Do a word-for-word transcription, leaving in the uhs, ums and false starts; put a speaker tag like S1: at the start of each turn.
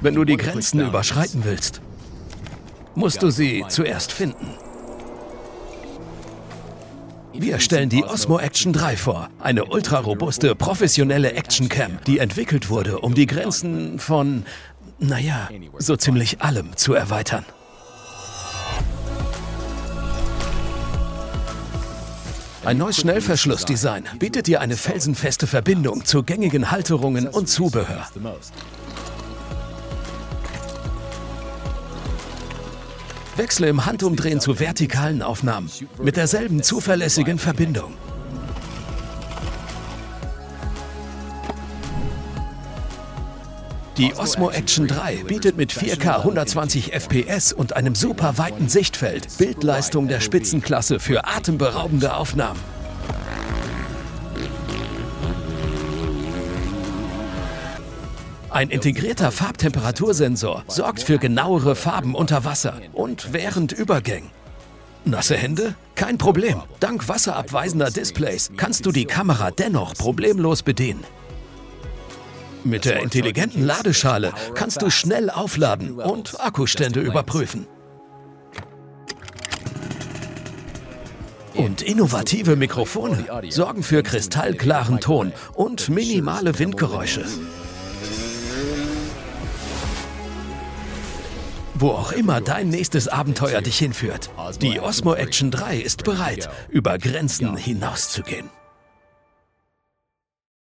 S1: Wenn du die Grenzen überschreiten willst, musst du sie zuerst finden. Wir stellen die Osmo Action drei vor. Eine ultrarobuste, professionelle Actioncam, die entwickelt wurde, um die Grenzen von, naja, so ziemlich allem zu erweitern. Ein neues Schnellverschlussdesign bietet dir eine felsenfeste Verbindung zu gängigen Halterungen und Zubehör. Wechsle im Handumdrehen zu vertikalen Aufnahmen mit derselben zuverlässigen Verbindung. Die Osmo Action drei bietet mit vier K hundertzwanzig F P S und einem super weiten Sichtfeld Bildleistung der Spitzenklasse für atemberaubende Aufnahmen. Ein integrierter Farbtemperatursensor sorgt für genauere Farben unter Wasser und während Übergängen. Nasse Hände? Kein Problem. Dank wasserabweisender Displays kannst du die Kamera dennoch problemlos bedienen. Mit der intelligenten Ladeschale kannst du schnell aufladen und Akkustände überprüfen. Und innovative Mikrofone sorgen für kristallklaren Ton und minimale Windgeräusche. Wo auch immer dein nächstes Abenteuer dich hinführt, die Osmo Action drei ist bereit, über Grenzen hinauszugehen.